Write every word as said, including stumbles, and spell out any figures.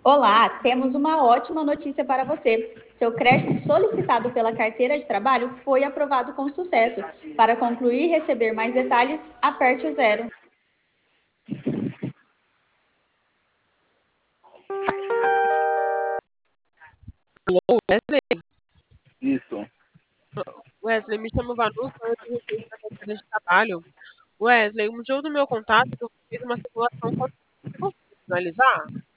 Olá, temos uma ótima notícia para você. Seu crédito solicitado pela carteira de trabalho foi aprovado com sucesso. Para concluir e receber mais detalhes, aperte o zero. Alô, Wesley? Isso. Wesley, me chamo Vanusa, eu sou recente da carteira de trabalho. Wesley, o motivo do meu contato é que eu fiz uma simulação com você. Consegue finalizar?